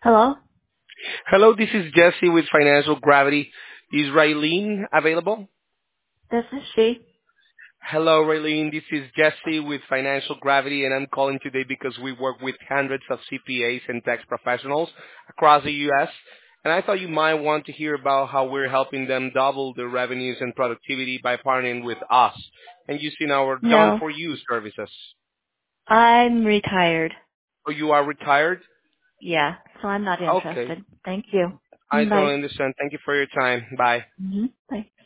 Hello? Hello, this is Jesse with Financial Gravity. Is Raylene available? This is she. Hello, Raylene. This is Jesse with Financial Gravity, and I'm calling today because we work with hundreds of CPAs and tax professionals across the U.S., and I thought you might want to hear about how we're helping them double their revenues and productivity by partnering with us and using our Done No, For You services. I'm retired. Oh, you are retired? Yeah, so I'm not Okay. interested. Thank you. I Bye. totally understand. Thank you for your time. Bye. Bye.